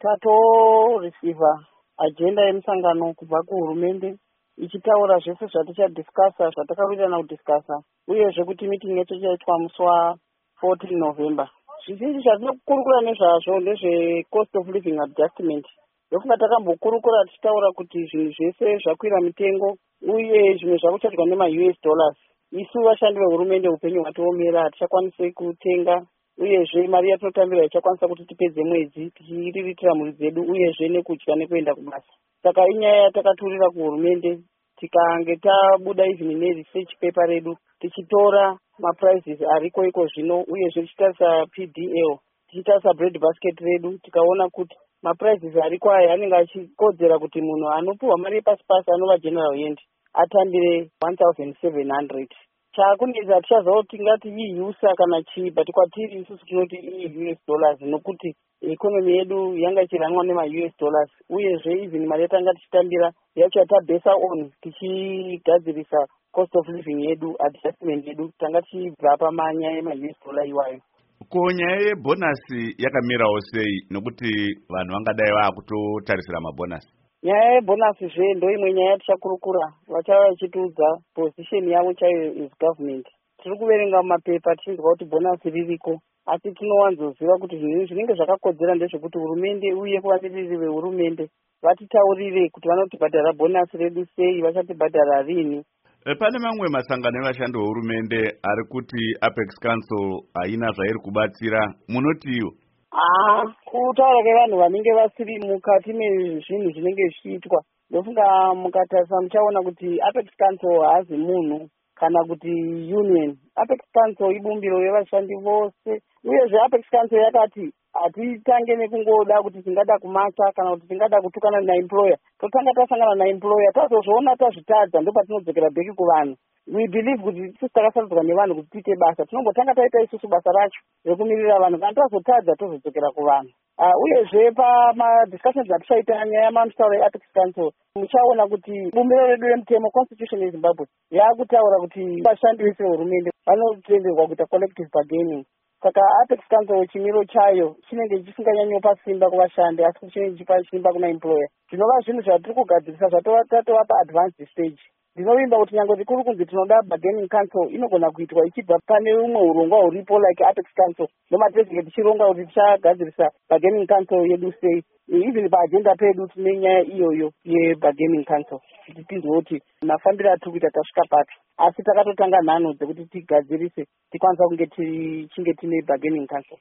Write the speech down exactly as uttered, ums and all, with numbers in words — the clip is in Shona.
tatorisiva ajenda yemusangano kubva kuhurumende ichitaura zvese zvatichadhiskasa zvatakawirirana kudhiskasa uyezve kuti meeting yacho chaitwa musi wa14 November. Zvizhinji zvatina kukurukura nezvazvo ndezve-cost of living adjustment. Ndofunga takambokurukura tichitaura kuti zvinhu zvese zvakwira mitengo uye zvimwe zvakuchatirwa nema-U S dollars. Isu vashandi vehurumende upenyu hwatiomera hatichakwanisi kutenga uyezve mari yatinotambira ichakwanisa kuti tipedze mwedzi tichiriritira mhuri dzedu uyezve nekudya nekuenda kubasa. Saka inyaya yatakaturira kuhurumende tikange tabuda izini neresearch paper redu tichitora maprizes ariko iko zvino uyezve tichitarisa P D L tichitarisa bread basket redu tikaona kuti maprizes ariko aya anenge achikodzera kuti munhu anopiwa mari yepasi pasi anova general hand atambire one thousand seven hundred. Chakunetsa hatichazoti ngati iusa kana chii, but kwatiri isusu tinoti ii U S dollars nokuti economy yedu yanga ichiranwa nema-U S dollars uyezve even mari yatanga tichitambira yacho yatabesa on tichigadzirisa cost of living yedu adjustment yedu tanga tichibva pamanyaya yema-U S dollar iwayo. Ko nyaya yebhonasi yakamirawo sei nokuti vanhu vangadai vakutotarisira mabhonasi? Nyaya yebhonasi zve ndo imwe nyaya tichakurukura vachava vachitiudza position yavo chaiyo is government. Tiri kuverenga mumapepa tichinzwa kuti bhonasi ririko asi tinowanzoziva kuti zvinhu zvinenge zvakakodzera ndezvekuti hurumende uye kuvamiriri vehurumende vatitaurire kuti vanotibhadhara bhonasi redu sei, vachatibhadhara rini. Pane mamwe masangano evashandi vehurumende ari kuti Apex Council haina zvairi kubatsira, munotiwo? Ah, kutaura kwevanhu vanenge vasiri mukati mezvinhu zvinenge zvichiitwa ndofunga mukatarisa muchaona kuti Apex Council haazi munhu kana kuti union. Apex Council ibumbiro revashandi vose uyezve Apex Council yakati hatitange nekungoda kuti tingada kumasa kana kuti tingada kutukana naemployer, totanga tasangana naemployer tazozviona tazvitadza ndopatinodzokera bheki kuvanhu. We believe kuti isusu takasarudzwa nevanhu kuti tiite basa tinongotanga taita isusu basa racho rekumirira vanhu kana tazotadza tozodzokera kuvanhu. Uh, uyezve pamadiscussions atichaita nyaya yamamutauro eApex Council muchaona kuti bumbiro redu remutemo constitution yeZimbabwe yakutaura kuti vashandi vese vehurumende vanotenderwa kuita collective bargaining. Saka Apex Council chimiro chayo chinenge chisinganyanyopa simba kuvashandi asi chinenge chipa simba kuna employer. Zvinova zvinhu zvatiri kugadzirisa zvatova pa advanced stage. Ndinovimba kuti nyange tikuru kunzi tinoda bargaining council inogona kuitwa ichibva pane umwe urongwa huripo like Apex Council nomatinenge tichironga kuti tichagadzirisa bargaining council yedu sei. Even paagenda pedu tine nyaya iyoyo yebargaining council kuti tizwe kuti mafambiro atiri kuita tasvika papi asi takatotanga nhano dzekuti tigadzirise tikwanisa kunge tichinge tine bargaining council.